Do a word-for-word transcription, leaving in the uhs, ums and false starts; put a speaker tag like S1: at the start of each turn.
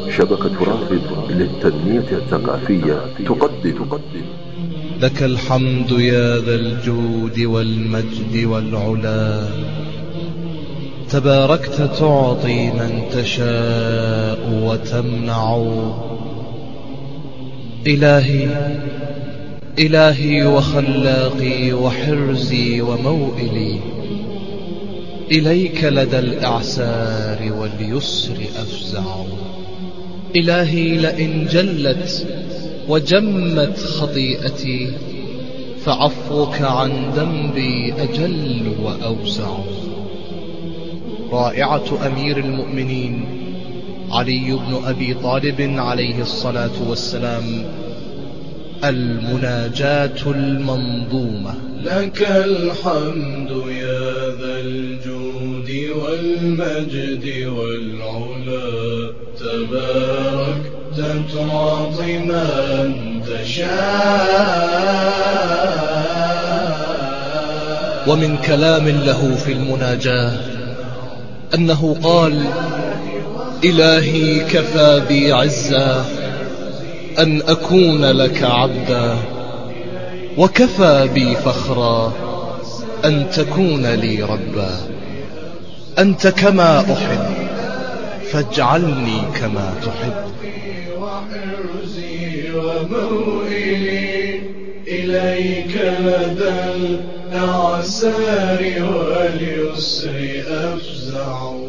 S1: شبكة رافد للتنمية الثقافية تقدم.
S2: لك الحمد يا ذا الجود والمجد والعلا، تباركت تعطي من تشاء وتمنع. إلهي إلهي وخلاقي وحرزي وموئلي، إليك لدى الإعسار واليسر أفزع. إلهي لئن جلت وجمت خطيئتي، فعفوك عن ذنبي أجل وأوسع. رائعة أمير المؤمنين علي بن أبي طالب عليه الصلاة والسلام، المناجاة المنظومة.
S3: لك الحمد يا ذا الجود والمجد والعلا، تباركت تعطي من تشاء.
S2: ومن كلام له في المناجاة أنه قال: إلهي كفى بي عزا أن أكون لك عبدا، وكفى بي فخرا أن تكون لي ربا. أنت كما أحب فاجعلني كما تحب.
S3: وحرزي وموئلي، إليك لدى الأعسار واليسر أفزع.